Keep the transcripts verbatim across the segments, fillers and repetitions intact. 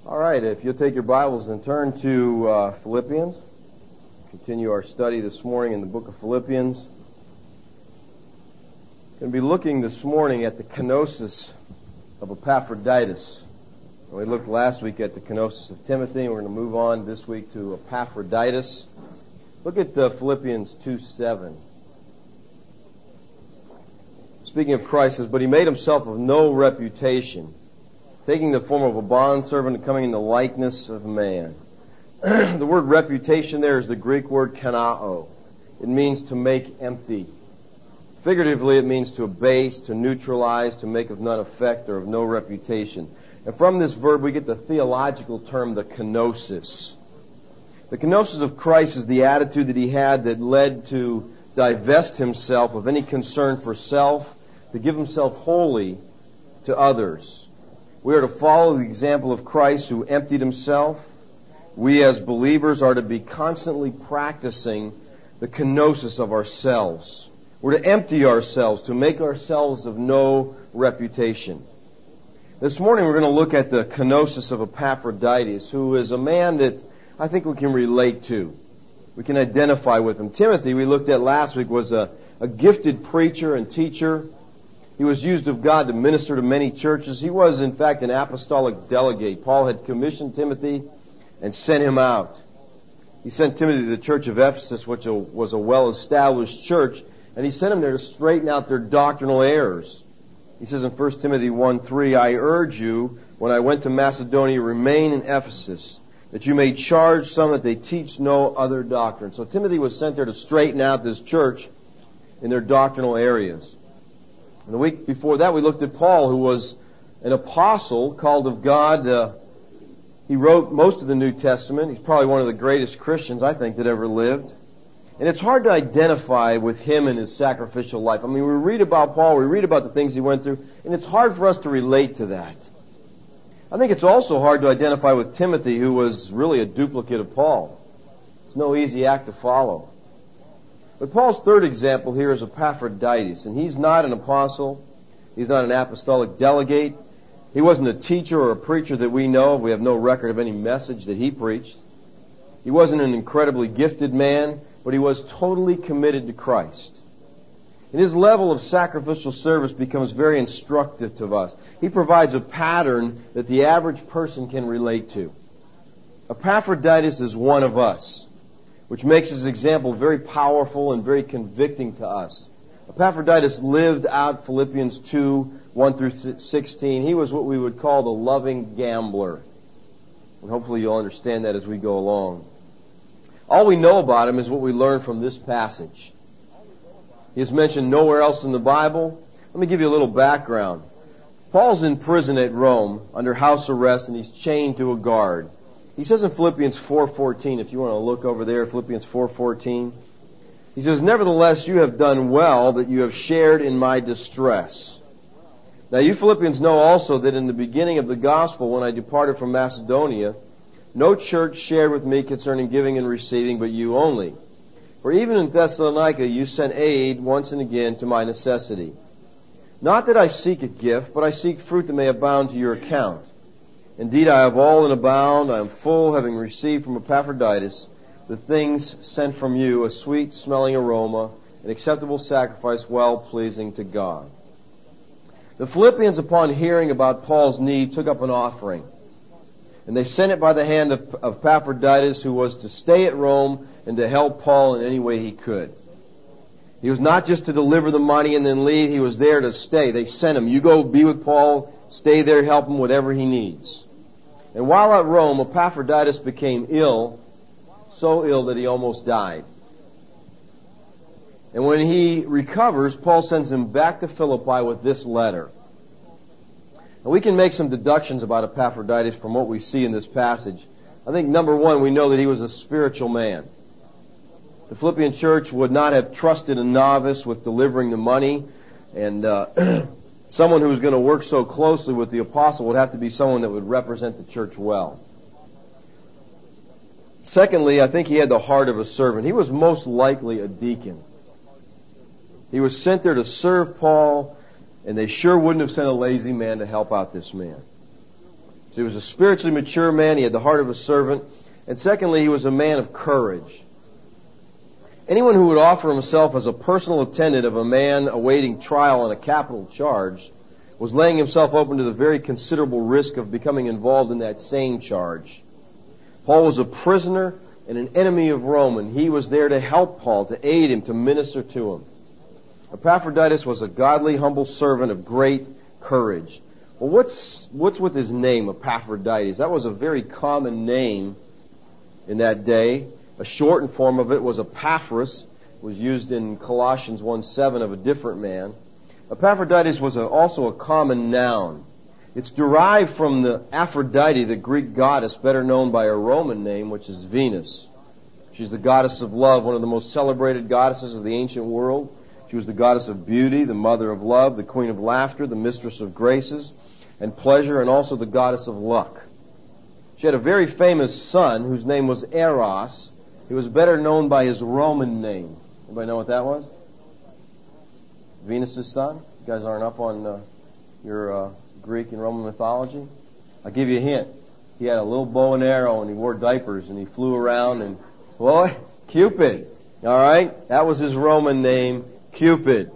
All right, if you'll take your Bibles and turn to uh, Philippians, continue our study this morning in the book of Philippians. Going to be looking this morning at the kenosis of Epaphroditus. We looked last week at the kenosis of Timothy, and we're going to move on this week to Epaphroditus. Look at uh, Philippians two seven. Speaking of Christ, it says, "But he made himself of no reputation, taking the form of a bondservant and coming in the likeness of man." The word reputation there is the Greek word kanao. It means to make empty. Figuratively, it means to abase, to neutralize, to make of none effect or of no reputation. And from this verb, we get the theological term, the kenosis. The kenosis of Christ is the attitude that he had that led to divest himself of any concern for self, to give himself wholly to others. We are to follow the example of Christ who emptied himself. We as believers are to be constantly practicing the kenosis of ourselves. We're to empty ourselves, to make ourselves of no reputation. This morning we're going to look at the kenosis of Epaphroditus, who is a man that I think we can relate to. We can identify with him. Timothy, we looked at last week, was a, a gifted preacher and teacher. He was used of God to minister to many churches. He was, in fact, an apostolic delegate. Paul had commissioned Timothy and sent him out. He sent Timothy to the church of Ephesus, which was a well-established church, and he sent him there to straighten out their doctrinal errors. He says in First Timothy one three, "I urge you, when I went to Macedonia, remain in Ephesus, that you may charge some that they teach no other doctrine." So Timothy was sent there to straighten out this church in their doctrinal areas. And the week before that, we looked at Paul, who was an apostle called of God. Uh, he wrote most of the New Testament. He's probably one of the greatest Christians, I think, that ever lived. And it's hard to identify with him and his sacrificial life. I mean, we read about Paul, we read about the things he went through, and it's hard for us to relate to that. I think it's also hard to identify with Timothy, who was really a duplicate of Paul. It's no easy act to follow. But Paul's third example here is Epaphroditus, and he's not an apostle. He's not an apostolic delegate. He wasn't a teacher or a preacher that we know of. We have no record of any message that he preached. He wasn't an incredibly gifted man, but he was totally committed to Christ. And his level of sacrificial service becomes very instructive to us. He provides a pattern that the average person can relate to. Epaphroditus is one of us, which makes his example very powerful and very convicting to us. Epaphroditus lived out Philippians two, one through sixteen. He was what we would call the loving gambler. And hopefully you'll understand that as we go along. All we know about him is what we learn from this passage. He is mentioned nowhere else in the Bible. Let me give you a little background. Paul's in prison at Rome under house arrest, and he's chained to a guard. He says in Philippians four fourteen, if you want to look over there, Philippians four fourteen, he says, "Nevertheless, you have done well that you have shared in my distress." Now you Philippians know also that in the beginning of the gospel, when I departed from Macedonia, no church shared with me concerning giving and receiving, but you only. For even in Thessalonica you sent aid once and again to my necessity. Not that I seek a gift, but I seek fruit that may abound to your account. Indeed, I have all and abound. I am full, having received from Epaphroditus the things sent from you, a sweet-smelling aroma, an acceptable sacrifice, well-pleasing to God. The Philippians, upon hearing about Paul's need, took up an offering. And they sent it by the hand of, of Epaphroditus, who was to stay at Rome and to help Paul in any way he could. He was not just to deliver the money and then leave. He was there to stay. They sent him. You go be with Paul, stay there, help him, whatever he needs. And while at Rome, Epaphroditus became ill, so ill that he almost died. And when he recovers, Paul sends him back to Philippi with this letter. And we can make some deductions about Epaphroditus from what we see in this passage. I think, number one, we know that he was a spiritual man. The Philippian church would not have trusted a novice with delivering the money, and uh, someone who was going to work so closely with the apostle would have to be someone that would represent the church well. Secondly, I think he had the heart of a servant. He was most likely a deacon. He was sent there to serve Paul, and they sure wouldn't have sent a lazy man to help out this man. So he was a spiritually mature man. He had the heart of a servant. And secondly, he was a man of courage. Anyone who would offer himself as a personal attendant of a man awaiting trial on a capital charge was laying himself open to the very considerable risk of becoming involved in that same charge. Paul was a prisoner and an enemy of Rome, and he was there to help Paul, to aid him, to minister to him. Epaphroditus was a godly, humble servant of great courage. Well, what's what's with his name, Epaphroditus? That was a very common name in that day. A shortened form of it was Epaphras. It was used in Colossians one seven of a different man. Epaphroditus was a, also a common noun. It's derived from the Aphrodite, the Greek goddess, better known by her Roman name, which is Venus. She's the goddess of love, one of the most celebrated goddesses of the ancient world. She was the goddess of beauty, the mother of love, the queen of laughter, the mistress of graces and pleasure, and also the goddess of luck. She had a very famous son whose name was Eros. He was better known by his Roman name. Anybody know what that was? Venus' son? You guys aren't up on uh, your uh, Greek and Roman mythology? I'll give you a hint. He had a little bow and arrow, and he wore diapers, and he flew around, and, boy, Cupid. All right? That was his Roman name, Cupid.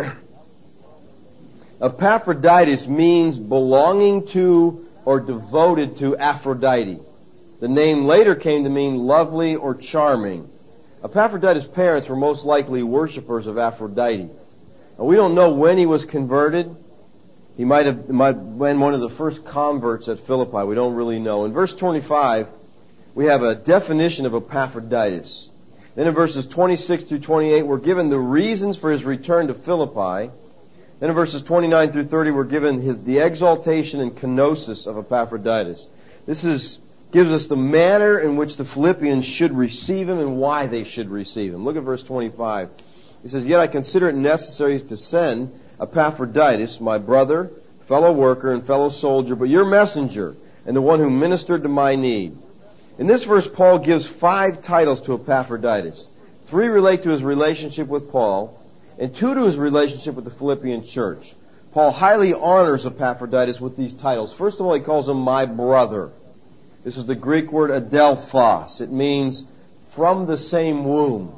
Epaphroditus means belonging to or devoted to Aphrodite. The name later came to mean lovely or charming. Epaphroditus' parents were most likely worshipers of Aphrodite. Now, we don't know when he was converted. He might have might been one of the first converts at Philippi. We don't really know. In verse twenty-five, we have a definition of Epaphroditus. Then in verses twenty-six through twenty-eight, we're given the reasons for his return to Philippi. Then in verses twenty-nine through thirty, we're given his, the exaltation and kenosis of Epaphroditus. This is gives us the manner in which the Philippians should receive him and why they should receive him. Look at verse twenty-five. He says, "Yet I consider it necessary to send Epaphroditus, my brother, fellow worker, and fellow soldier, but your messenger, and the one who ministered to my need." In this verse, Paul gives five titles to Epaphroditus. Three relate to his relationship with Paul, and two to his relationship with the Philippian church. Paul highly honors Epaphroditus with these titles. First of all, he calls him my brother. This is the Greek word adelphos. It means from the same womb.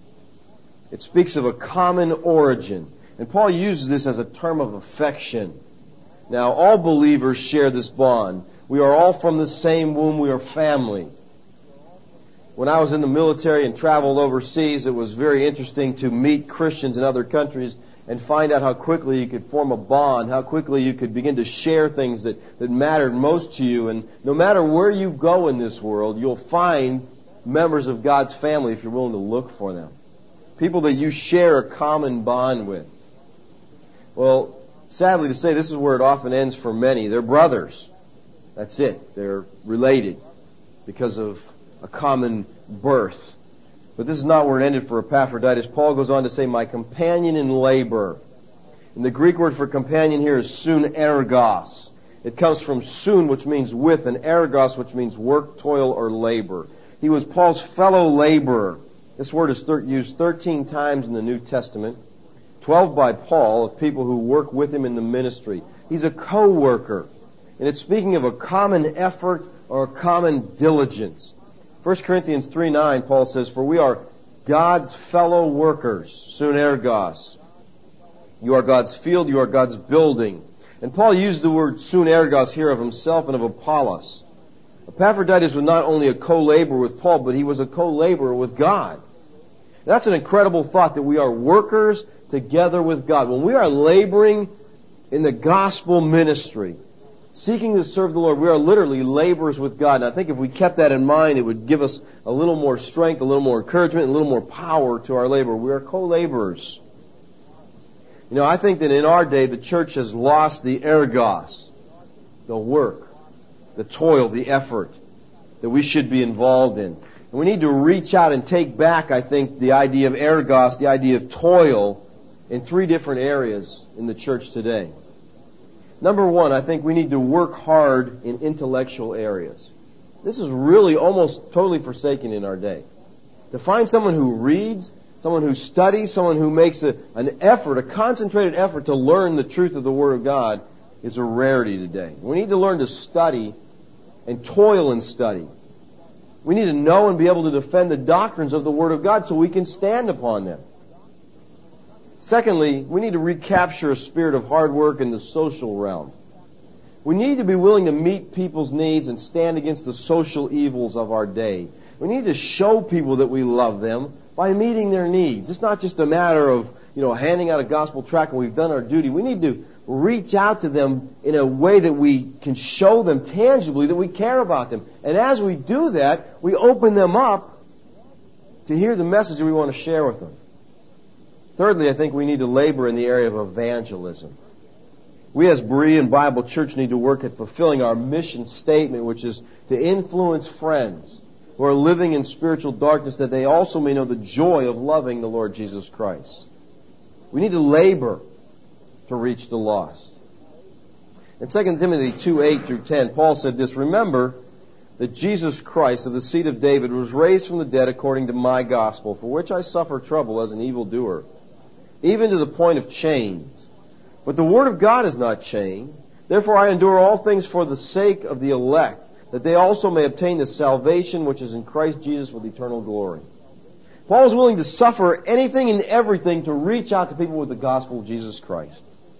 It speaks of a common origin. And Paul uses this as a term of affection. Now, all believers share this bond. We are all from the same womb. We are family. When I was in the military and traveled overseas, it was very interesting to meet Christians in other countries and find out how quickly you could form a bond, how quickly you could begin to share things that, that mattered most to you. And no matter where you go in this world, you'll find members of God's family if you're willing to look for them. People that you share a common bond with. Well, sadly to say, this is where it often ends for many. They're brothers. That's it. They're related because of a common birth. But this is not where it ended for Epaphroditus. Paul goes on to say, my companion in labor. And the Greek word for companion here is sunergos. It comes from sun, which means with, and ergos, which means work, toil, or labor. He was Paul's fellow laborer. This word is thir- used thirteen times in the New Testament. twelve by Paul of people who work with him in the ministry. He's a co-worker. And it's speaking of a common effort or a common diligence. First Corinthians three nine, Paul says, for we are God's fellow workers, sunergos. You are God's field, you are God's building. And Paul used the word sunergos here of himself and of Apollos. Epaphroditus was not only a co-laborer with Paul, but he was a co-laborer with God. That's an incredible thought, that we are workers together with God. When we are laboring in the gospel ministry, seeking to serve the Lord, we are literally laborers with God. And I think if we kept that in mind, it would give us a little more strength, a little more encouragement, a little more power to our labor. We are co-laborers. You know, I think that in our day, the church has lost the ergos, the work, the toil, the effort that we should be involved in. And we need to reach out and take back, I think, the idea of ergos, the idea of toil, in three different areas in the church today. Number one, I think we need to work hard in intellectual areas. This is really almost totally forsaken in our day. To find someone who reads, someone who studies, someone who makes a, an effort, a concentrated effort to learn the truth of the Word of God is a rarity today. We need to learn to study and toil and study. We need to know and be able to defend the doctrines of the Word of God so we can stand upon them. Secondly, we need to recapture a spirit of hard work in the social realm. We need to be willing to meet people's needs and stand against the social evils of our day. We need to show people that we love them by meeting their needs. It's not just a matter of, you know, handing out a gospel tract and we've done our duty. We need to reach out to them in a way that we can show them tangibly that we care about them. And as we do that, we open them up to hear the message that we want to share with them. Thirdly, I think we need to labor in the area of evangelism. We as Berean Bible Church need to work at fulfilling our mission statement, which is to influence friends who are living in spiritual darkness that they also may know the joy of loving the Lord Jesus Christ. We need to labor to reach the lost. In Second Timothy two, eight through ten, Paul said this, "Remember that Jesus Christ of the seed of David was raised from the dead according to my gospel, for which I suffer trouble as an evildoer, even to the point of chains. But the word of God is not chained. Therefore I endure all things for the sake of the elect, that they also may obtain the salvation which is in Christ Jesus with eternal glory." Paul was willing to suffer anything and everything to reach out to people with the gospel of Jesus Christ.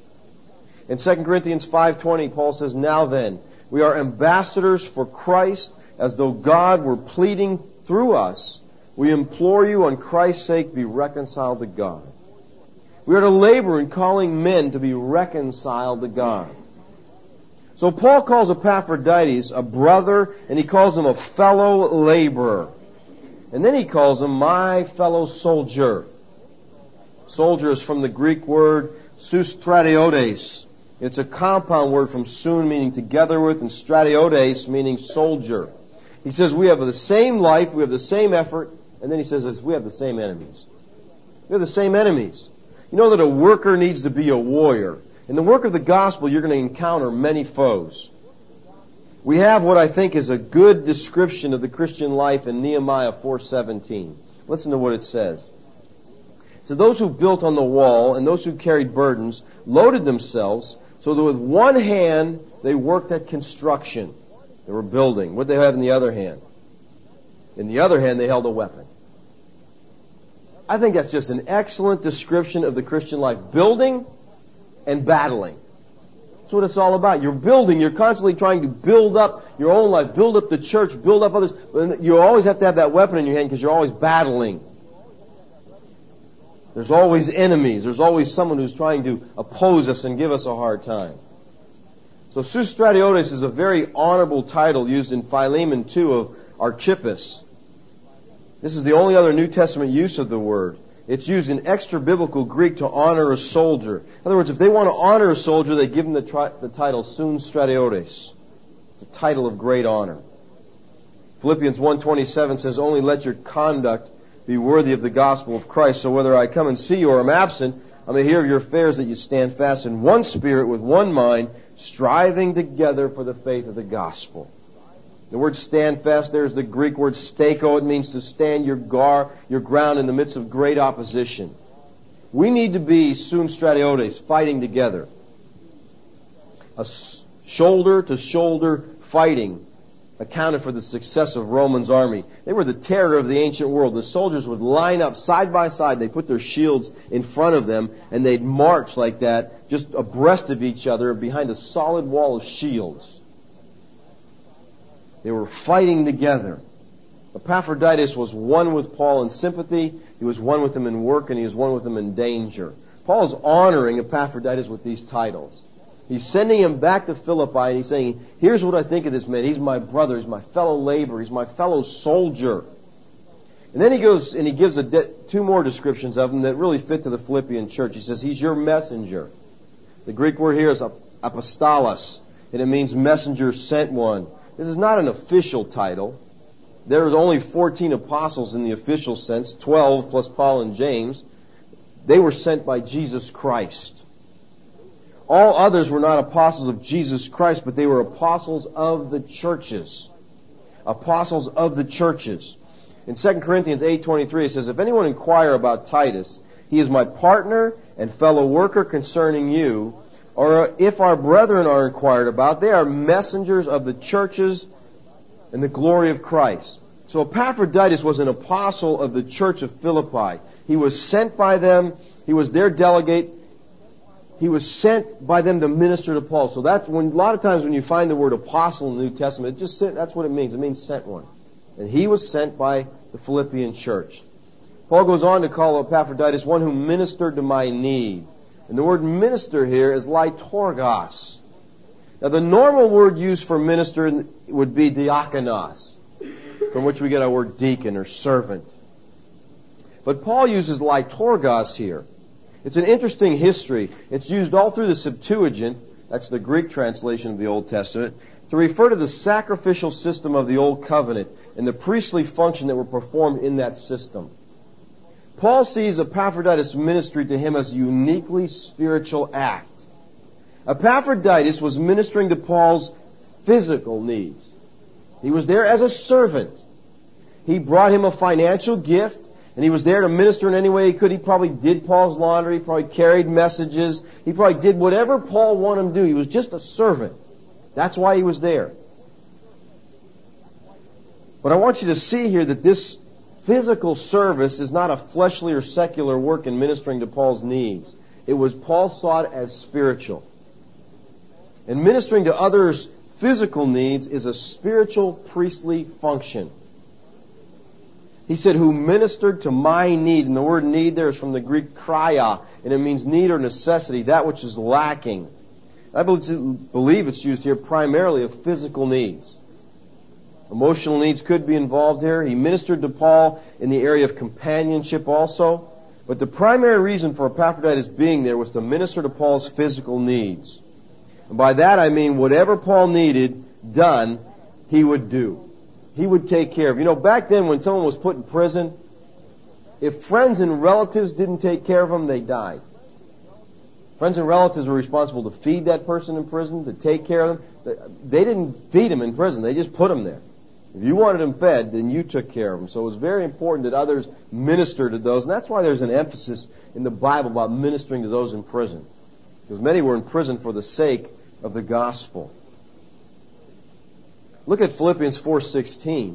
In Second Corinthians five twenty, Paul says, "Now then, we are ambassadors for Christ, as though God were pleading through us. We implore you on Christ's sake, be reconciled to God." We are to labor in calling men to be reconciled to God. So Paul calls Epaphroditus a brother, and he calls him a fellow laborer. And then he calls him my fellow soldier. Soldier is from the Greek word soustratiotes. It's a compound word from soon, meaning together with, and stratiotes, meaning soldier. He says we have the same life, we have the same effort, and then he says we have the same enemies. We have the same enemies. You know that a worker needs to be a warrior. In the work of the gospel, you're going to encounter many foes. We have what I think is a good description of the Christian life in Nehemiah four seventeen. Listen to what it says. It says, "Those who built on the wall and those who carried burdens loaded themselves so that with one hand they worked at construction." They were building. What did they have in the other hand? In the other hand, they held a weapon. I think that's just an excellent description of the Christian life. Building and battling. That's what it's all about. You're building. You're constantly trying to build up your own life, build up the church, build up others. You always have to have that weapon in your hand because you're always battling. There's always enemies. There's always someone who's trying to oppose us and give us a hard time. So soustratiotes is a very honorable title used in Philemon two of Archippus. This is the only other New Testament use of the word. It's used in extra-biblical Greek to honor a soldier. In other words, if they want to honor a soldier, they give him the, tri- the title soustratiotes. It's a title of great honor. Philippians one twenty-seven says, "Only let your conduct be worthy of the gospel of Christ, so whether I come and see you or am absent, I may hear of your affairs, that you stand fast in one spirit with one mind, striving together for the faith of the gospel." The word stand fast there is the Greek word stako. It means to stand your gar, your ground in the midst of great opposition. We need to be soustratiotes, fighting together. A shoulder-to-shoulder fighting accounted for the success of Roman's army. They were the terror of the ancient world. The soldiers would line up side by side. They'd put their shields in front of them, and they'd march like that, just abreast of each other behind a solid wall of shields. They were fighting together. Epaphroditus was one with Paul in sympathy. He was one with him in work, and he was one with him in danger. Paul is honoring Epaphroditus with these titles. He's sending him back to Philippi, and he's saying, here's what I think of this man. He's my brother. He's my fellow laborer. He's my fellow soldier. And then he goes and he gives a de- two more descriptions of him that really fit to the Philippian church. He says, he's your messenger. The Greek word here is apostolos, and it means messenger, sent one. This is not an official title. There are only fourteen apostles in the official sense, twelve plus Paul and James. They were sent by Jesus Christ. All others were not apostles of Jesus Christ, but they were apostles of the churches. Apostles of the churches. In Second Corinthians eight twenty-three, it says, "If anyone inquire about Titus, he is my partner and fellow worker concerning you. Or if our brethren are inquired about, they are messengers of the churches and the glory of Christ. So Epaphroditus was an apostle of the church of Philippi. He was sent by them. He was their delegate. He was sent by them to minister to Paul. So that's when, a lot of times when you find the word apostle in the New Testament, it just that's what it means. It means sent one. And he was sent by the Philippian church. Paul goes on to call Epaphroditus one who ministered to my need. And the word minister here is liturgos. Now the normal word used for minister would be diakonos, from which we get our word deacon or servant. But Paul uses liturgos here. It's an interesting history. It's used all through the Septuagint, that's the Greek translation of the Old Testament, to refer to the sacrificial system of the Old Covenant and the priestly function that were performed in that system. Paul sees Epaphroditus' ministry to him as a uniquely spiritual act. Epaphroditus was ministering to Paul's physical needs. He was there as a servant. He brought him a financial gift, and he was there to minister in any way he could. He probably did Paul's laundry, he probably carried messages, he probably did whatever Paul wanted him to do. He was just a servant. That's why he was there. But I want you to see here that this physical service is not a fleshly or secular work in ministering to Paul's needs. It was, Paul saw it as spiritual. And ministering to others' physical needs is a spiritual priestly function. He said, who ministered to my need. And the word need there is from the Greek kraia, and it means need or necessity, that which is lacking. I believe it's used here primarily of physical needs. Emotional needs could be involved here. He ministered to Paul in the area of companionship also. But the primary reason for Epaphroditus being there was to minister to Paul's physical needs. And by that I mean whatever Paul needed done, he would do. He would take care of. You know, back then when someone was put in prison, if friends and relatives didn't take care of them, they died. Friends and relatives were responsible to feed that person in prison, to take care of them. They didn't feed him in prison. They just put him there. If you wanted him fed, then you took care of him. So it was very important that others minister to those. And that's why there's an emphasis in the Bible about ministering to those in prison. Because many were in prison for the sake of the gospel. Look at Philippians four sixteen.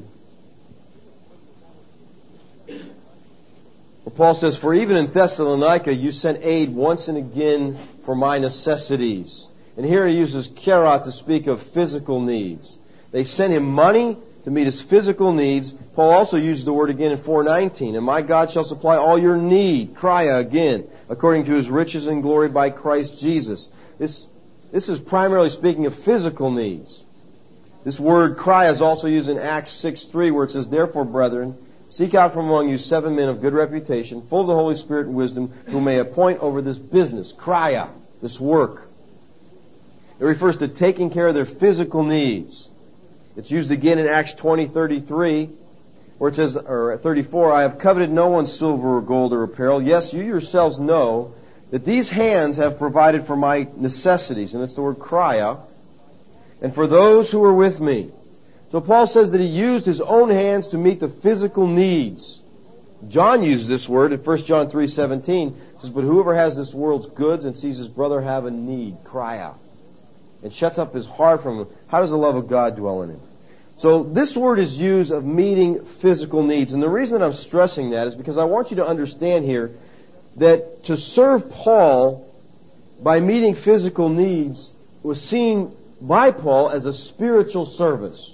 Where Paul says, for even in Thessalonica you sent aid once and again for my necessities. And here he uses kera to speak of physical needs. They sent him money to meet his physical needs. Paul also used the word again in four nineteen. And my God shall supply all your need, kraia again, according to his riches and glory by Christ Jesus. This, this is primarily speaking of physical needs. This word kraia is also used in Acts six three, where it says, therefore, brethren, seek out from among you seven men of good reputation, full of the Holy Spirit and wisdom, who may appoint over this business, kraia, this work. It refers to taking care of their physical needs. It's used again in Acts twenty thirty-three, where it says, or thirty-four, I have coveted no one's silver or gold or apparel. Yes, you yourselves know that these hands have provided for my necessities. And it's the word kraia. And for those who are with me. So Paul says that he used his own hands to meet the physical needs. John uses this word in First John three seventeen. It says, but whoever has this world's goods and sees his brother have a need, kraia, and shuts up his heart from him, how does the love of God dwell in him? So this word is used of meeting physical needs. And the reason that I'm stressing that is because I want you to understand here that to serve Paul by meeting physical needs was seen by Paul as a spiritual service.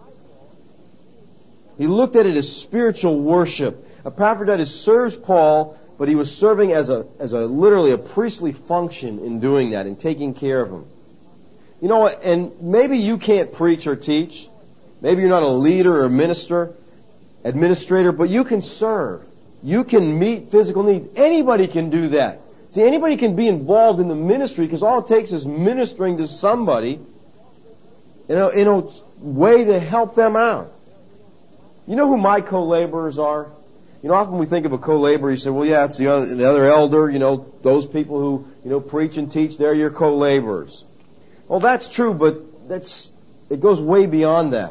He looked at it as spiritual worship. Epaphroditus serves Paul, but he was serving as a as a literally a priestly function in doing that and taking care of him. You know what? And maybe you can't preach or teach. Maybe you're not a leader or minister, administrator, but you can serve. You can meet physical needs. Anybody can do that. See, anybody can be involved in the ministry because all it takes is ministering to somebody in a, in a way to help them out. You know who my co-laborers are? You know, often we think of a co-laborer, you say, well, yeah, it's the other, the other elder, you know, those people who, you know, preach and teach, they're your co-laborers. Well, that's true, but that's it goes way beyond that.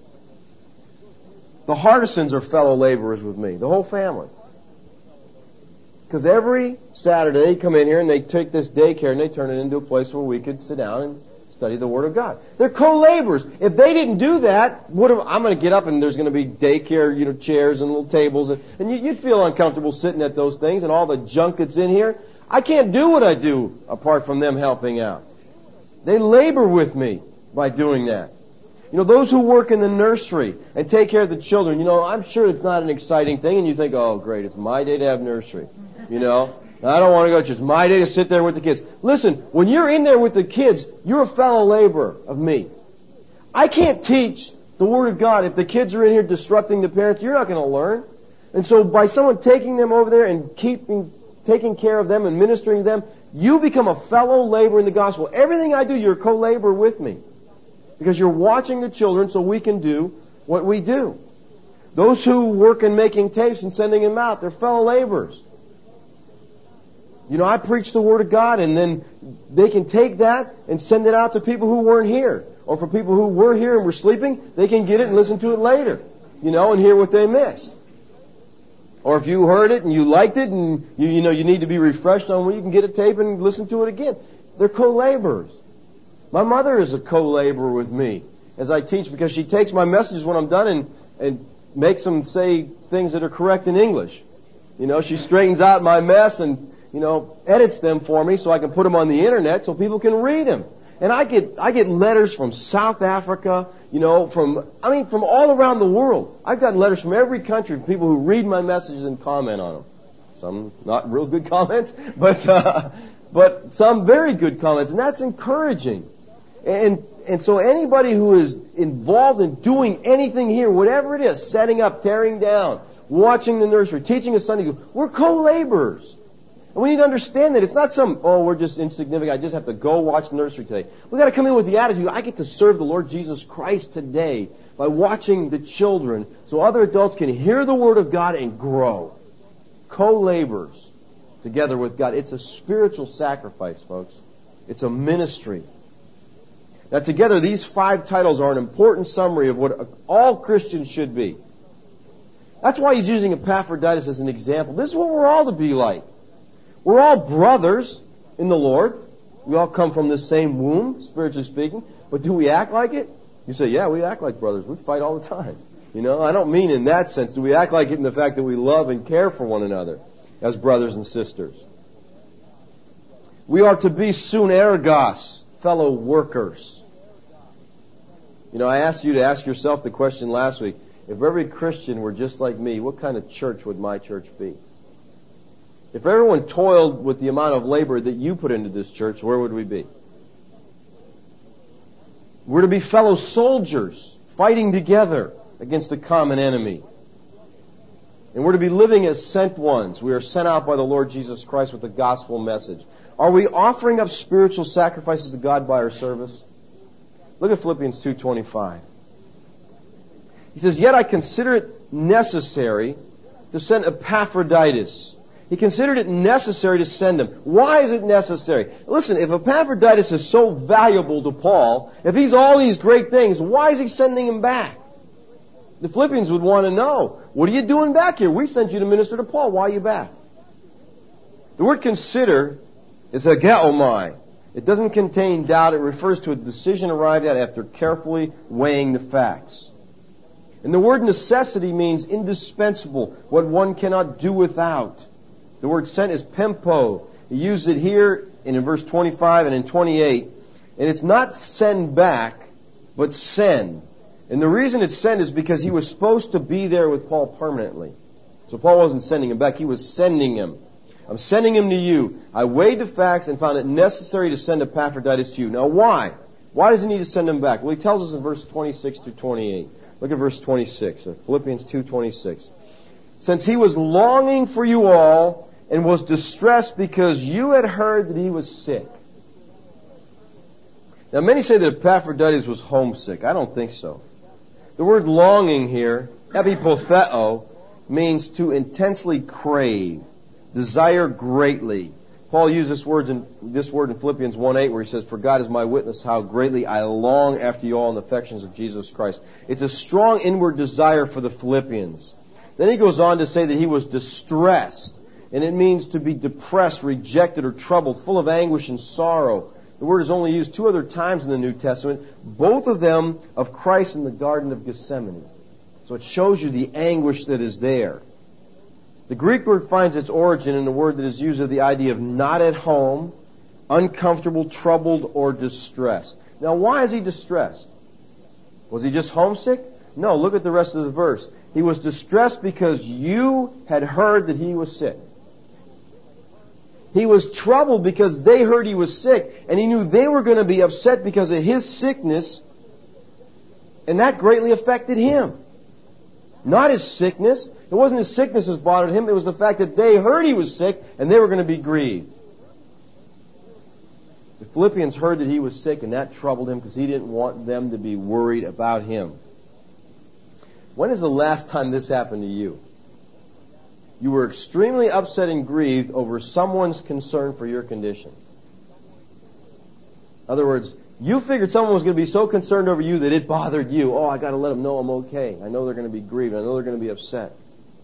The Hardisons are fellow laborers with me, the whole family. Because every Saturday they come in here and they take this daycare and they turn it into a place where we could sit down and study the Word of God. They're co-laborers. If they didn't do that, what am, I'm going to get up and there's going to be daycare, you know, chairs and little tables, and, and you, you'd feel uncomfortable sitting at those things and all the junk that's in here. I can't do what I do apart from them helping out. They labor with me by doing that. You know, those who work in the nursery and take care of the children, you know, I'm sure it's not an exciting thing, and you think, oh, great, it's my day to have nursery. You know, I don't want to go to church. It's my day to sit there with the kids. Listen, when you're in there with the kids, you're a fellow laborer of me. I can't teach the Word of God if the kids are in here disrupting the parents. You're not going to learn. And so by someone taking them over there and keeping, taking care of them and ministering to them, you become a fellow laborer in the gospel. Everything I do, you're a co-laborer with me. Because you're watching the children so we can do what we do. Those who work in making tapes and sending them out, they're fellow laborers. You know, I preach the Word of God, and then they can take that and send it out to people who weren't here. Or for people who were here and were sleeping, they can get it and listen to it later. You know, and hear what they missed. Or if you heard it and you liked it and you, you know you need to be refreshed on when you can get a tape and listen to it again. They're co-laborers. My mother is a co-laborer with me as I teach, because she takes my messages when I'm done and, and makes them say things that are correct in English. You know, she straightens out my mess and, you know, edits them for me so I can put them on the internet so people can read them. And I get I get letters from South Africa, you know, from, I mean, from all around the world. I've gotten letters from every country from people who read my messages and comment on them. Some not real good comments, but uh, but some very good comments, and that's encouraging. And and so anybody who is involved in doing anything here, whatever it is, setting up, tearing down, watching the nursery, teaching a Sunday school, we're co-laborers. And we need to understand that it's not some, oh, we're just insignificant, I just have to go watch nursery today. We've got to come in with the attitude, I get to serve the Lord Jesus Christ today by watching the children so other adults can hear the Word of God and grow. Co-laborers together with God. It's a spiritual sacrifice, folks. It's a ministry. Now, together, these five titles are an important summary of what all Christians should be. That's why he's using Epaphroditus as an example. This is what we're all to be like. We're all brothers in the Lord. We all come from the same womb, spiritually speaking. But do we act like it? You say, yeah, we act like brothers. We fight all the time. You know, I don't mean in that sense. Do we act like it in the fact that we love and care for one another as brothers and sisters? We are to be sunergos, fellow workers. You know, I asked you to ask yourself the question last week, if every Christian were just like me, what kind of church would my church be? If everyone toiled with the amount of labor that you put into this church, where would we be? We're to be fellow soldiers, fighting together against a common enemy. And we're to be living as sent ones. We are sent out by the Lord Jesus Christ with the gospel message. Are we offering up spiritual sacrifices to God by our service? Look at Philippians two twenty-five. He says, yet I consider it necessary to send Epaphroditus. He considered it necessary to send him. Why is it necessary? Listen, if Epaphroditus is so valuable to Paul, if he's all these great things, why is he sending him back? The Philippians would want to know, what are you doing back here? We sent you to minister to Paul. Why are you back? The word consider is ageomai. It doesn't contain doubt. It refers to a decision arrived at after carefully weighing the facts. And the word necessity means indispensable, what one cannot do without. The word sent is pempo. He used it here and in verse twenty-five and in twenty-eight. And it's not send back, but send. And the reason it's send is because he was supposed to be there with Paul permanently. So Paul wasn't sending him back, he was sending him. I'm sending him to you. I weighed the facts and found it necessary to send Epaphroditus to you. Now why? Why does he need to send him back? Well, he tells us in verse twenty-six through twenty-eight. Look at verse twenty-six, Philippians two twenty-six. Since he was longing for you all and was distressed because you had heard that he was sick. Now many say that Epaphroditus was homesick. I don't think so. The word longing here, epipotheo, means to intensely crave, desire greatly. Paul used this word in this word in Philippians one eight where he says, for God is my witness how greatly I long after you all in the affections of Jesus Christ. It's a strong inward desire for the Philippians. Then he goes on to say that he was distressed. And it means to be depressed, rejected, or troubled, full of anguish and sorrow. The word is only used two other times in the New Testament, both of them of Christ in the Garden of Gethsemane. So it shows you the anguish that is there. The Greek word finds its origin in a word that is used of the idea of not at home, uncomfortable, troubled, or distressed. Now, why is he distressed? Was he just homesick? No, look at the rest of the verse. He was distressed because you had heard that he was sick. He was troubled because they heard he was sick, and he knew they were going to be upset because of his sickness, and that greatly affected him. Not his sickness. It wasn't his sickness that bothered him. It was the fact that they heard he was sick, and they were going to be grieved. The Philippians heard that he was sick, and that troubled him because he didn't want them to be worried about him. When is the last time this happened to you? You were extremely upset and grieved over someone's concern for your condition. In other words, you figured someone was going to be so concerned over you that it bothered you. Oh, I got to let them know I'm okay. I know they're going to be grieved. I know they're going to be upset.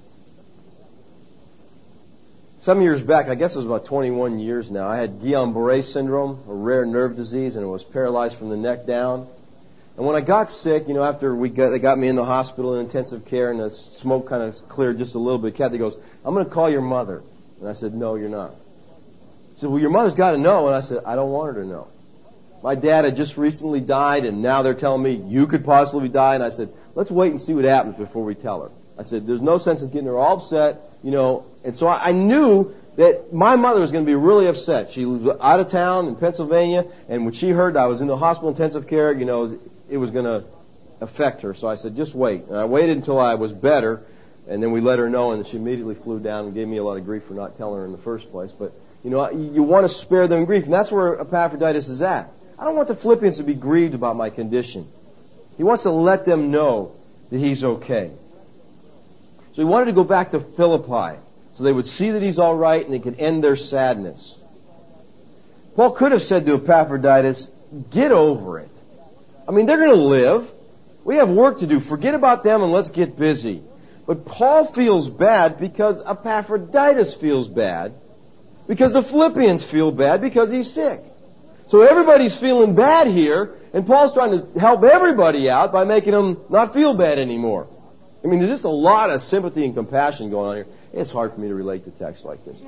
Some years back, I guess it was about twenty-one years now, I had Guillain-Barré syndrome, a rare nerve disease, and I was paralyzed from the neck down. And when I got sick, you know, after we got, they got me in the hospital in intensive care and the smoke kind of cleared just a little bit, Kathy goes, I'm going to call your mother. And I said, no, you're not. She said, well, your mother's got to know. And I said, I don't want her to know. My dad had just recently died, and now they're telling me you could possibly die. And I said, let's wait and see what happens before we tell her. I said, there's no sense in getting her all upset, you know. And so I, I knew that my mother was going to be really upset. She was out of town in Pennsylvania, and when she heard I was in the hospital intensive care, you know, it was going to affect her. So I said, just wait. And I waited until I was better, and then we let her know, and she immediately flew down and gave me a lot of grief for not telling her in the first place. But, you know, you want to spare them grief, and that's where Epaphroditus is at. I don't want the Philippians to be grieved about my condition. He wants to let them know that he's okay. So he wanted to go back to Philippi so they would see that he's all right and they could end their sadness. Paul could have said to Epaphroditus, get over it. I mean, they're going to live. We have work to do. Forget about them and let's get busy. But Paul feels bad because Epaphroditus feels bad, because the Philippians feel bad because he's sick. So everybody's feeling bad here, and Paul's trying to help everybody out by making them not feel bad anymore. I mean, there's just a lot of sympathy and compassion going on here. It's hard for me to relate to texts like this.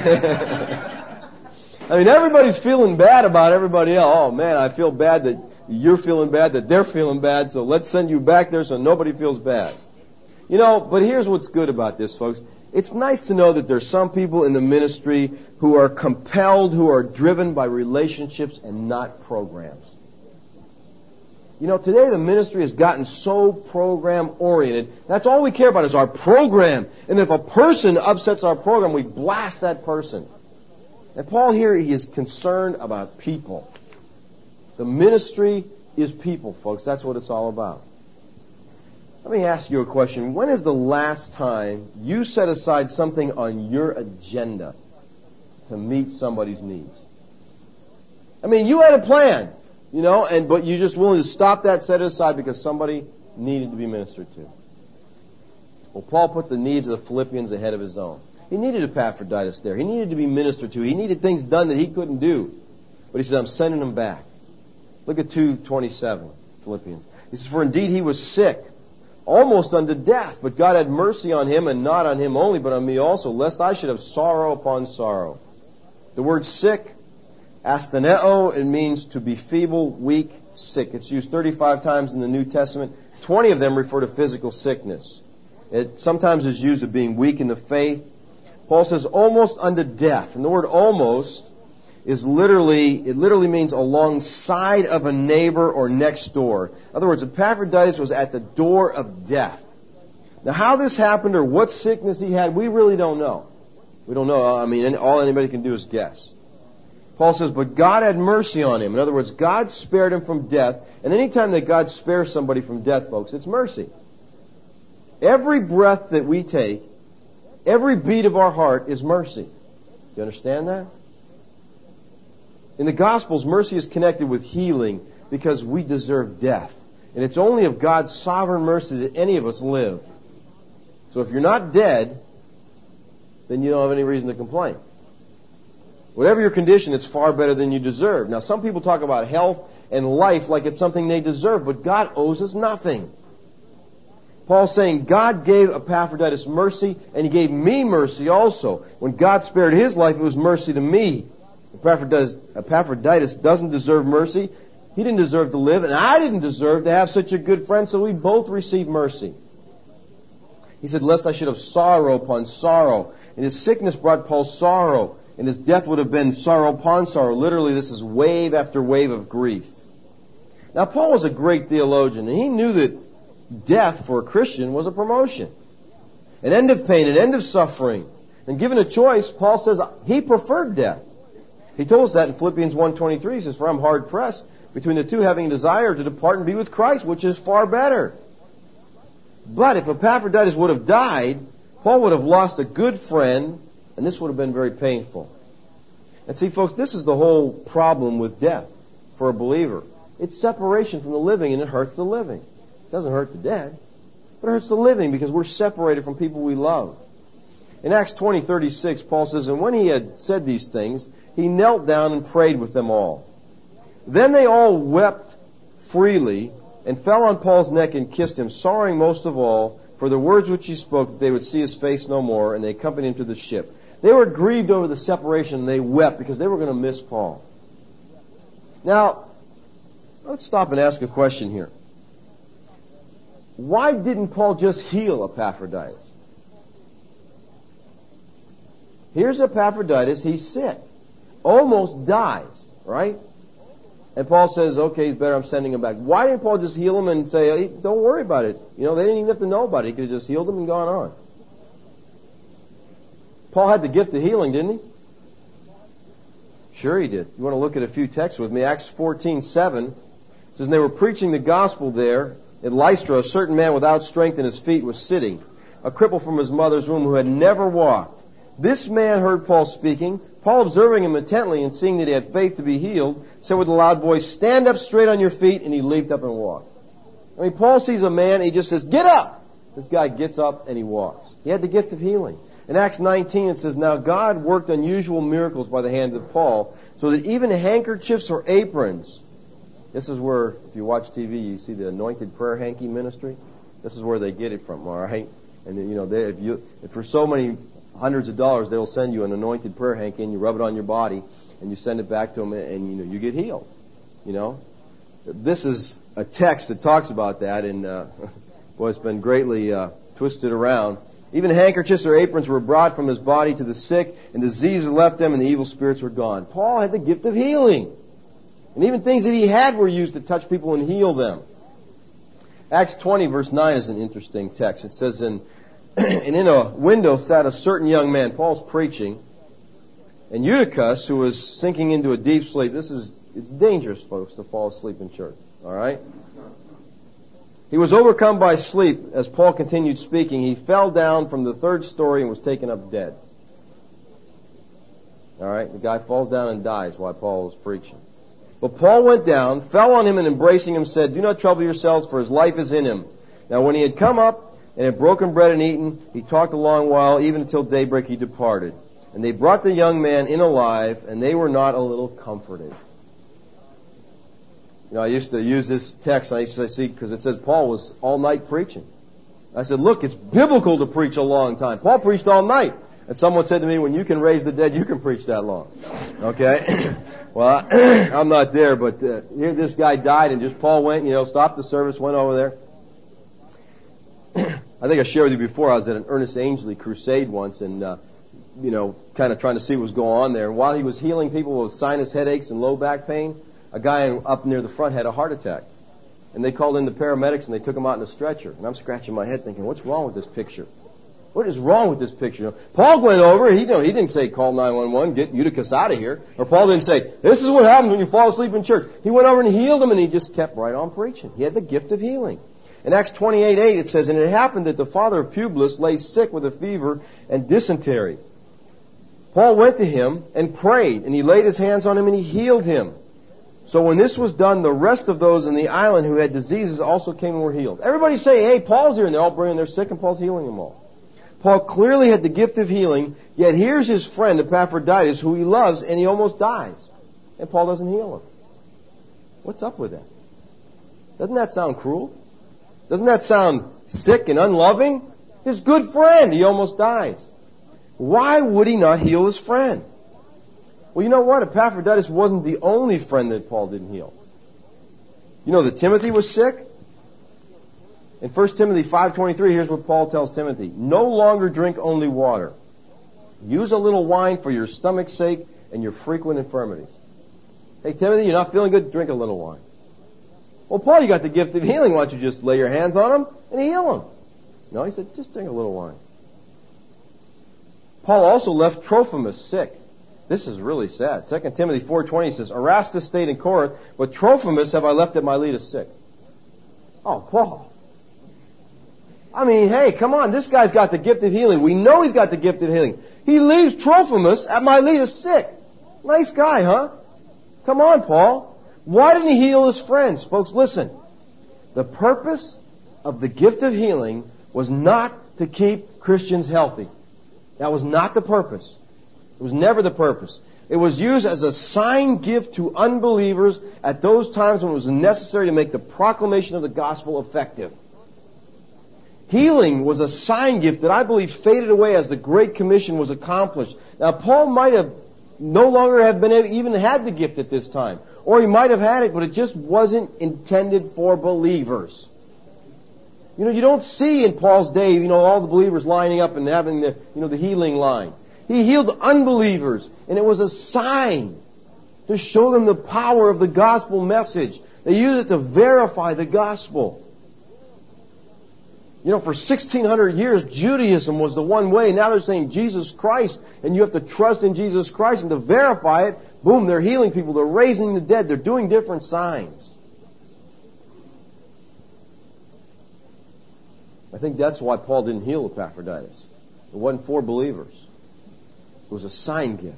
I mean, everybody's feeling bad about everybody else. Oh, man, I feel bad that you're feeling bad, that they're feeling bad, so let's send you back there so nobody feels bad. You know, but here's what's good about this, folks. It's nice to know that there's some people in the ministry who are compelled, who are driven by relationships and not programs. You know, today the ministry has gotten so program-oriented. That's all we care about is our program. And if a person upsets our program, we blast that person. And Paul here, he is concerned about people. The ministry is people, folks. That's what it's all about. Let me ask you a question. When is the last time you set aside something on your agenda to meet somebody's needs? I mean, you had a plan, you know, and but you're just willing to stop that, set it aside because somebody needed to be ministered to. Well, Paul put the needs of the Philippians ahead of his own. He needed Epaphroditus there. He needed to be ministered to. He needed things done that he couldn't do. But he said, I'm sending him back. Look at two twenty-seven, Philippians. He says, for indeed he was sick, almost unto death, but God had mercy on him, and not on him only, but on me also, lest I should have sorrow upon sorrow. The word sick, astheneo, it means to be feeble, weak, sick. It's used thirty-five times in the New Testament. twenty of them refer to physical sickness. It sometimes is used of being weak in the faith. Paul says almost unto death. And the word almost is literally, it literally means alongside of a neighbor or next door. In other words, Epaphroditus was at the door of death. Now, how this happened or what sickness he had, we really don't know. We don't know. I mean, all anybody can do is guess. Paul says, but God had mercy on him. In other words, God spared him from death. And any time that God spares somebody from death, folks, it's mercy. Every breath that we take, every beat of our heart is mercy. Do you understand that? In the Gospels, mercy is connected with healing because we deserve death. And it's only of God's sovereign mercy that any of us live. So if you're not dead, then you don't have any reason to complain. Whatever your condition, it's far better than you deserve. Now, some people talk about health and life like it's something they deserve, but God owes us nothing. Paul's saying God gave Epaphroditus mercy, and He gave me mercy also. When God spared his life, it was mercy to me. Epaphroditus, Epaphroditus doesn't deserve mercy. He didn't deserve to live, and I didn't deserve to have such a good friend, so we both received mercy. He said, lest I should have sorrow upon sorrow. And his sickness brought Paul sorrow, and his death would have been sorrow upon sorrow. Literally, this is wave after wave of grief. Now, Paul was a great theologian, and he knew that death for a Christian was a promotion. An end of pain, an end of suffering. And given a choice, Paul says he preferred death. He told us that in Philippians one twenty-three. He says, for I'm hard pressed between the two, having a desire to depart and be with Christ, which is far better. But if Epaphroditus would have died, Paul would have lost a good friend, and this would have been very painful. And see, folks, this is the whole problem with death for a believer. It's separation from the living, and it hurts the living. It doesn't hurt the dead, but it hurts the living because we're separated from people we love. In Acts twenty thirty-six, Paul says, and when he had said these things, he knelt down and prayed with them all. Then they all wept freely and fell on Paul's neck and kissed him, sorrowing most of all for the words which he spoke, that they would see his face no more, and they accompanied him to the ship. They were grieved over the separation, and they wept because they were going to miss Paul. Now, let's stop and ask a question here. Why didn't Paul just heal Epaphroditus? Here's Epaphroditus, he's sick, almost dies, right? And Paul says, okay, he's better, I'm sending him back. Why didn't Paul just heal him and say, hey, don't worry about it? You know, they didn't even have to know about it. He could have just healed him and gone on. Paul had the gift of healing, didn't he? Sure he did. You want to look at a few texts with me. Acts fourteen seven says, and they were preaching the gospel there at Lystra. A certain man without strength in his feet was sitting, a cripple from his mother's womb who had never walked. This man heard Paul speaking. Paul, observing him intently and seeing that he had faith to be healed, said with a loud voice, stand up straight on your feet, and he leaped up and walked. I mean, Paul sees a man, and he just says, get up! This guy gets up and he walks. He had the gift of healing. In Acts nineteen, it says, now God worked unusual miracles by the hand of Paul, so that even handkerchiefs or aprons, this is where, if you watch T V, you see the anointed prayer hanky ministry. This is where they get it from, all right? And, you know, they, if you, if for so many hundreds of dollars, they'll send you an anointed prayer hanky, and you rub it on your body, and you send it back to them, and, you know, you get healed. You know? This is a text that talks about that, and, uh, boy, it's been greatly uh, twisted around. Even handkerchiefs or aprons were brought from his body to the sick, and disease left them, and the evil spirits were gone. Paul had the gift of healing. And even things that he had were used to touch people and heal them. Acts twenty, verse nine is an interesting text. It says, in, and in a window sat a certain young man. Paul's preaching. And Eutychus, who was sinking into a deep sleep. This is, it's dangerous, folks, to fall asleep in church. All right? He was overcome by sleep. As Paul continued speaking, he fell down from the third story and was taken up dead. All right? The guy falls down and dies while Paul was preaching. But Paul went down, fell on him, and embracing him said, do not trouble yourselves, for his life is in him. Now when he had come up and had broken bread and eaten, he talked a long while, even until daybreak he departed. And they brought the young man in alive, and they were not a little comforted. You know, I used to use this text, I used to see, because it says Paul was all night preaching. I said, look, it's biblical to preach a long time. Paul preached all night. And someone said to me, when you can raise the dead, you can preach that long. Okay? Well, I'm not there, but uh, here this guy died, and just Paul went, you know, stopped the service, went over there. I think I shared with you before, I was at an Ernest Angley crusade once, and, uh, you know, kind of trying to see what was going on there. And while he was healing people with sinus headaches and low back pain, a guy up near the front had a heart attack. And they called in the paramedics, and they took him out in a stretcher. And I'm scratching my head thinking, what's wrong with this picture? What is wrong with this picture? You know, Paul went over, he, you know, he didn't say call nine one one, get Eutychus out of here. Or Paul didn't say, this is what happens when you fall asleep in church. He went over and healed him, and he just kept right on preaching. He had the gift of healing. In Acts twenty-eight eight it says, and it happened that the father of Publius lay sick with a fever and dysentery. Paul went to him and prayed, and he laid his hands on him and he healed him. So when this was done, the rest of those in the island who had diseases also came and were healed. Everybody say, hey, Paul's here, and they're all bringing their sick, and Paul's healing them all. Paul clearly had the gift of healing, Yet here's his friend Epaphroditus, who he loves, and he almost dies. And Paul doesn't heal him. What's up with that? Doesn't that sound cruel? Doesn't that sound sick and unloving? His good friend, he almost dies. Why would he not heal his friend? Well, you know what? Epaphroditus wasn't the only friend that Paul didn't heal. You know that Timothy was sick? In First Timothy five twenty-three, here's what Paul tells Timothy. No longer drink only water. Use a little wine for your stomach's sake and your frequent infirmities. Hey, Timothy, you're not feeling good? Drink a little wine. Well, Paul, you got the gift of healing. Why don't you just lay your hands on him and heal him? No, he said, just drink a little wine. Paul also left Trophimus sick. This is really sad. Second Timothy four twenty says, Erastus stayed in Corinth, but Trophimus have I left at Miletus sick. Oh, Paul. I mean, hey, come on. This guy's got the gift of healing. We know he's got the gift of healing. He leaves Trophimus at Miletus sick. Nice guy, huh? Come on, Paul. Why didn't he heal his friends? Folks, listen. The purpose of the gift of healing was not to keep Christians healthy. That was not the purpose. It was never the purpose. It was used as a sign gift to unbelievers at those times when it was necessary to make the proclamation of the gospel effective. Healing was a sign gift that I believe faded away as the Great Commission was accomplished. Now, Paul might have no longer have been able, even had the gift at this time. Or he might have had it, but it just wasn't intended for believers. You know, you don't see in Paul's day, you know, all the believers lining up and having the, you know, the healing line. He healed unbelievers, and it was a sign to show them the power of the gospel message. They used it to verify the gospel. You know, for sixteen hundred years, Judaism was the one way. Now they're saying Jesus Christ, and you have to trust in Jesus Christ. And to verify it, boom, they're healing people. They're raising the dead. They're doing different signs. I think that's why Paul didn't heal Epaphroditus. It wasn't for believers. It was a sign gift.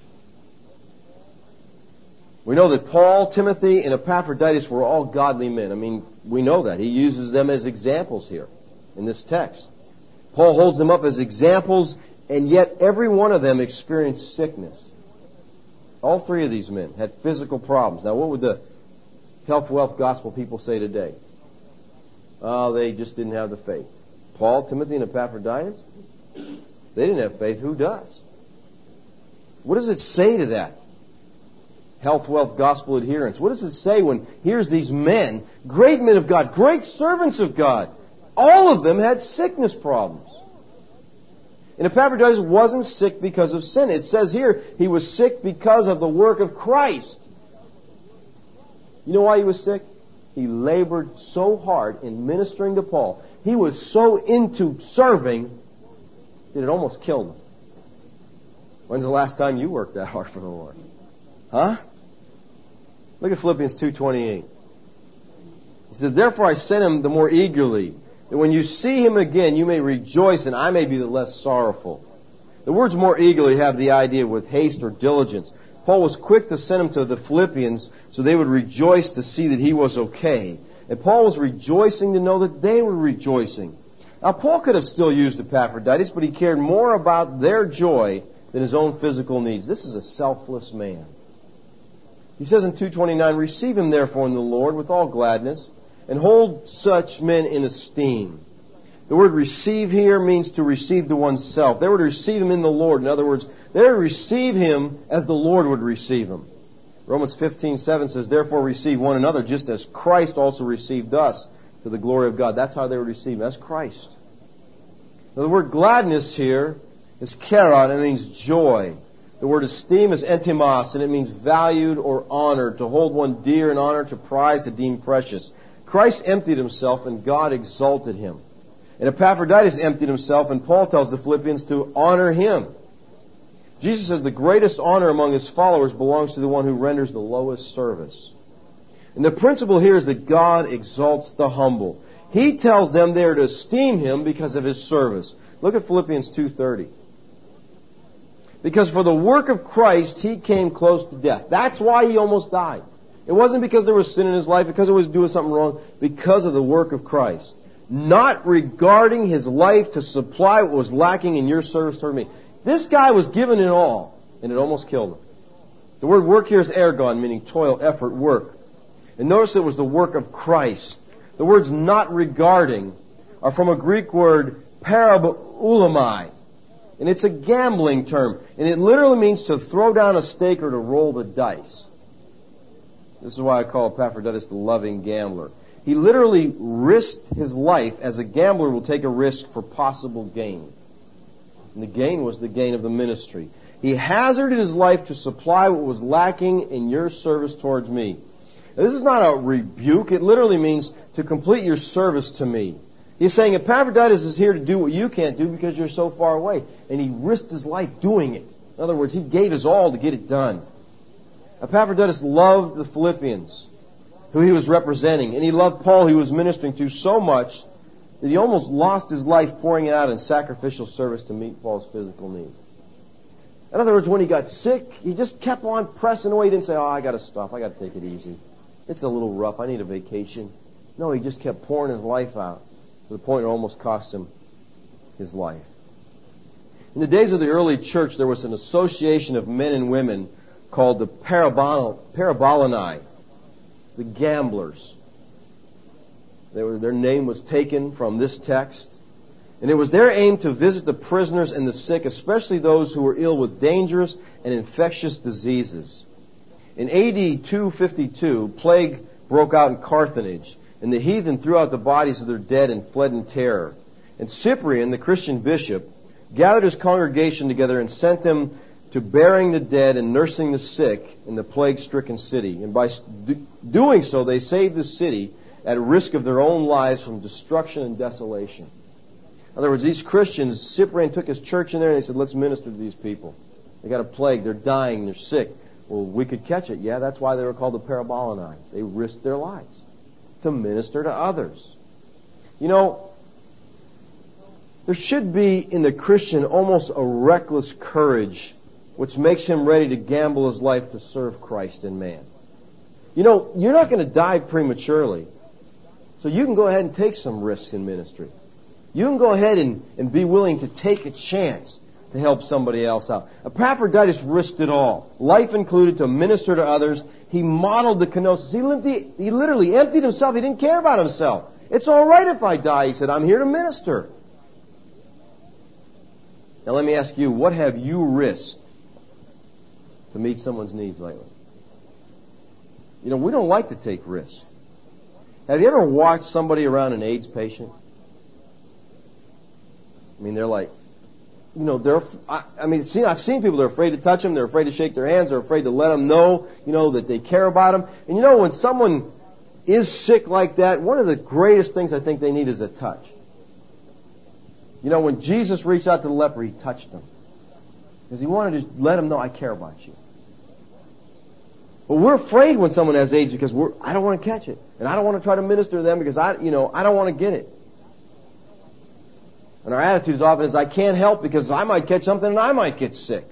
We know that Paul, Timothy, and Epaphroditus were all godly men. I mean, we know that. He uses them as examples here in this text. Paul holds them up as examples, and yet every one of them experienced sickness. All three of these men had physical problems. Now, what would the health, wealth, gospel people say today? Oh, they just didn't have the faith. Paul, Timothy, and Epaphroditus? They didn't have faith. Who does? What does it say to that? Health, wealth, gospel adherence. What does it say when here's these men, great men of God, great servants of God? All of them had sickness problems. And Epaphroditus wasn't sick because of sin. It says here he was sick because of the work of Christ. You know why he was sick? He labored so hard in ministering to Paul. He was so into serving that it almost killed him. When's the last time you worked that hard for the Lord? Huh? Look at Philippians two twenty-eight. He said, therefore I sent him the more eagerly, that when you see him again, you may rejoice, and I may be the less sorrowful. The words more eagerly have the idea with haste or diligence. Paul was quick to send him to the Philippians so they would rejoice to see that he was okay. And Paul was rejoicing to know that they were rejoicing. Now, Paul could have still used Epaphroditus, but he cared more about their joy than his own physical needs. This is a selfless man. He says in two twenty-nine, receive him therefore in the Lord with all gladness, and hold such men in esteem. The word receive here means to receive to oneself. They were to receive him in the Lord. In other words, they were to receive him as the Lord would receive him. Romans fifteen seven says, therefore receive one another, just as Christ also received us to the glory of God. That's how they were received, as Christ. Now, the word gladness here is charon, and it means joy. The word esteem is entimos, and it means valued or honored, to hold one dear and honor, to prize, to deem precious. Christ emptied himself, and God exalted him. And Epaphroditus emptied himself, and Paul tells the Philippians to honor him. Jesus says the greatest honor among his followers belongs to the one who renders the lowest service. And the principle here is that God exalts the humble. He tells them they are to esteem him because of his service. Look at Philippians two thirty. Because for the work of Christ, he came close to death. That's why he almost died. It wasn't because there was sin in his life, because he was doing something wrong, because of the work of Christ. Not regarding his life to supply what was lacking in your service toward me. This guy was given it all, and it almost killed him. The word work here is ergon, meaning toil, effort, work. And notice it was the work of Christ. The words not regarding are from a Greek word paraboulamai. And it's a gambling term. And it literally means to throw down a stake or to roll the dice. This is why I call Epaphroditus the loving gambler. He literally risked his life as a gambler will take a risk for possible gain. And the gain was the gain of the ministry. He hazarded his life to supply what was lacking in your service towards me. Now, this is not a rebuke. It literally means to complete your service to me. He's saying Epaphroditus is here to do what you can't do because you're so far away. And he risked his life doing it. In other words, he gave his all to get it done. Epaphroditus loved the Philippians, who he was representing. And he loved Paul, who he was ministering to, so much that he almost lost his life pouring it out in sacrificial service to meet Paul's physical needs. In other words, when he got sick, he just kept on pressing away. He didn't say, oh, I got to stop. I got to take it easy. It's a little rough. I need a vacation. No, he just kept pouring his life out to the point it almost cost him his life. In the days of the early church, there was an association of men and women called the Parabol- Parabolani, the gamblers. They were, their name was taken from this text. And it was their aim to visit the prisoners and the sick, especially those who were ill with dangerous and infectious diseases. In A D two fifty-two, plague broke out in Carthage, and the heathen threw out the bodies of their dead and fled in terror. And Cyprian, the Christian bishop, gathered his congregation together and sent them to burying the dead and nursing the sick in the plague-stricken city. And by doing so, they saved the city at risk of their own lives from destruction and desolation. In other words, these Christians, Cyprian took his church in there and they said, let's minister to these people. They got a plague, they're dying, they're sick. Well, we could catch it. Yeah, that's why they were called the Parabolani. They risked their lives to minister to others. You know, there should be in the Christian almost a reckless courage which makes him ready to gamble his life to serve Christ and man. You know, you're not going to die prematurely, so you can go ahead and take some risks in ministry. You can go ahead and, and be willing to take a chance to help somebody else out. Epaphroditus risked it all, life included, to minister to others. He modeled the kenosis. He, lived, he literally emptied himself. He didn't care about himself. It's all right if I die, he said. I'm here to minister. Now let me ask you, what have you risked to meet someone's needs lately? You know, we don't like to take risks. Have you ever watched somebody around an AIDS patient? I mean, they're like, you know, they're, I, I mean, see, I've seen people, they're afraid to touch them, they're afraid to shake their hands, they're afraid to let them know, you know, that they care about them. And you know, when someone is sick like that, one of the greatest things I think they need is a touch. You know, when Jesus reached out to the leper, he touched him. Because he wanted to let him know, I care about you. But we're afraid when someone has AIDS because we're, I don't want to catch it. And I don't want to try to minister to them because I, you know, I don't want to get it. And our attitude is often is, I can't help because I might catch something and I might get sick.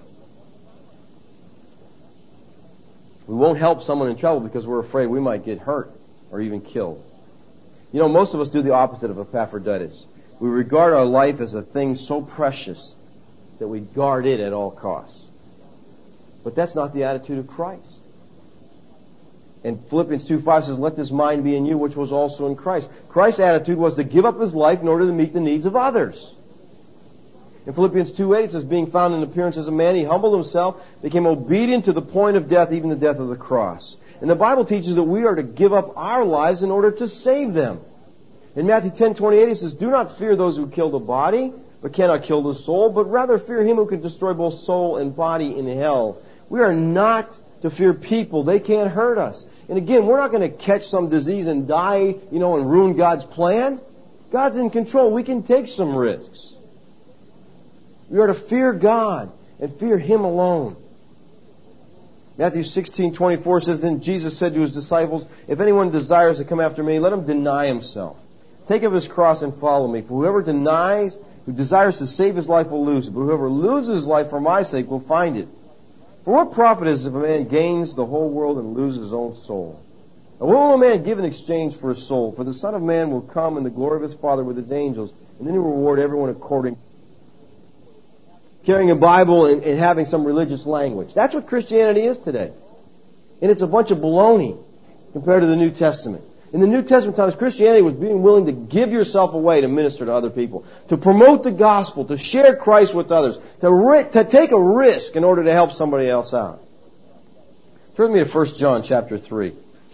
We won't help someone in trouble because we're afraid we might get hurt or even killed. You know, most of us do the opposite of Epaphroditus. We regard our life as a thing so precious that we guard it at all costs. But that's not the attitude of Christ. And Philippians two five says, let this mind be in you, which was also in Christ. Christ's attitude was to give up his life in order to meet the needs of others. In Philippians two eight, it says, being found in appearance as a man, he humbled himself, became obedient to the point of death, even the death of the cross. And the Bible teaches that we are to give up our lives in order to save them. In Matthew ten twenty-eight, it says, do not fear those who kill the body, but cannot kill the soul, but rather fear him who can destroy both soul and body in hell. We are not to fear people. They can't hurt us. And again, we're not going to catch some disease and die, you know, and ruin God's plan. God's in control. We can take some risks. We are to fear God and fear him alone. Matthew sixteen twenty-four says, then Jesus said to his disciples, if anyone desires to come after me, let him deny himself. Take up his cross and follow me. For whoever denies, who desires to save his life will lose it. But whoever loses his life for my sake will find it. For what profit is it if a man gains the whole world and loses his own soul? And what will a man give in exchange for his soul? For the Son of Man will come in the glory of his Father with his angels, and then he will reward everyone according. carrying a Bible and, and having some religious language. That's what Christianity is today. And it's a bunch of baloney compared to the New Testament. In the New Testament times, Christianity was being willing to give yourself away to minister to other people, to promote the gospel, to share Christ with others, to, ri- to take a risk in order to help somebody else out. Turn with me to First John chapter three.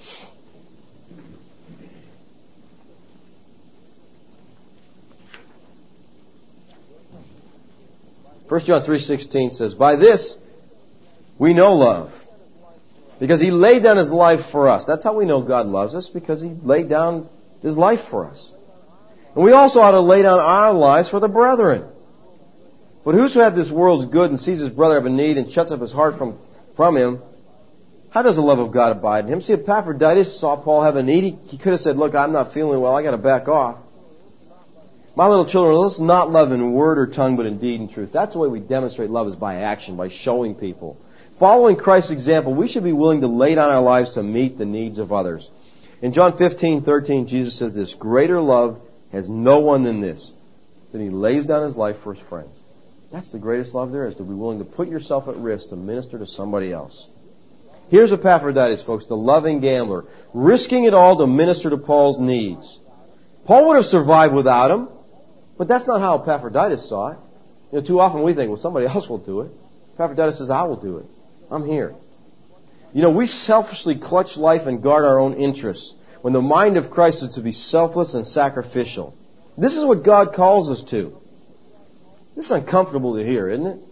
First John three sixteen says, "By this we know love, because He laid down His life for us." That's how we know God loves us, because He laid down His life for us. And we also ought to lay down our lives for the brethren. But whoso hath this world's good and sees his brother have a need and shuts up his heart from, from him, how does the love of God abide in him? See, Epaphroditus saw Paul have a need. He, he could have said, "Look, I'm not feeling well. I got to back off." My little children, let's not love in word or tongue, but in deed and truth. That's the way we demonstrate love, is by action, by showing people. Following Christ's example, we should be willing to lay down our lives to meet the needs of others. In John fifteen thirteen, Jesus says this, "Greater love has no one than this, that He lays down His life for His friends." That's the greatest love there is, to be willing to put yourself at risk to minister to somebody else. Here's Epaphroditus, folks, the loving gambler, risking it all to minister to Paul's needs. Paul would have survived without him, but that's not how Epaphroditus saw it. You know, too often we think, well, somebody else will do it. Epaphroditus says, "I will do it. I'm here." You know, we selfishly clutch life and guard our own interests, when the mind of Christ is to be selfless and sacrificial. This is what God calls us to. This is uncomfortable to hear, isn't it?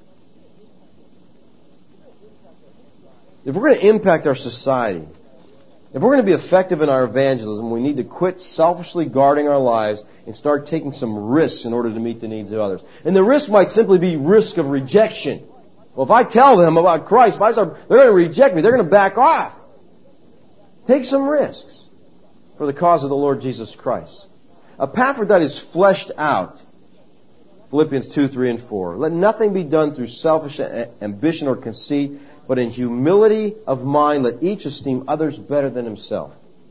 If we're going to impact our society, if we're going to be effective in our evangelism, we need to quit selfishly guarding our lives and start taking some risks in order to meet the needs of others. And the risk might simply be risk of rejection. Well, if I tell them about Christ, if I start, they're going to reject me. They're going to back off. Take some risks for the cause of the Lord Jesus Christ. Epaphroditus fleshed out Philippians two, three, and four. "Let nothing be done through selfish ambition or conceit, but in humility of mind let each esteem others better than himself.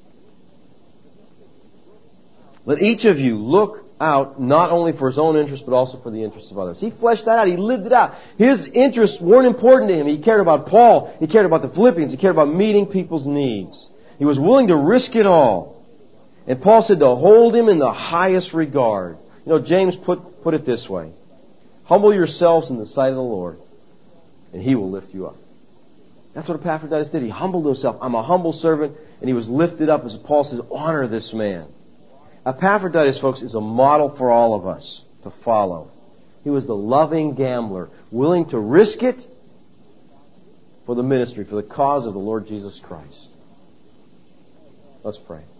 Let each of you look out not only for his own interests, but also for the interests of others." He fleshed that out. He lived it out. His interests weren't important to him. He cared about Paul. He cared about the Philippians. He cared about meeting people's needs. He was willing to risk it all. And Paul said to hold him in the highest regard. You know, James put, put it this way: "Humble yourselves in the sight of the Lord, and He will lift you up." That's what Epaphroditus did. He humbled himself. I'm a humble servant, and he was lifted up. As Paul says, honor this man. Epaphroditus, folks, is a model for all of us to follow. He was the loving gambler, willing to risk it for the ministry, for the cause of the Lord Jesus Christ. Let's pray.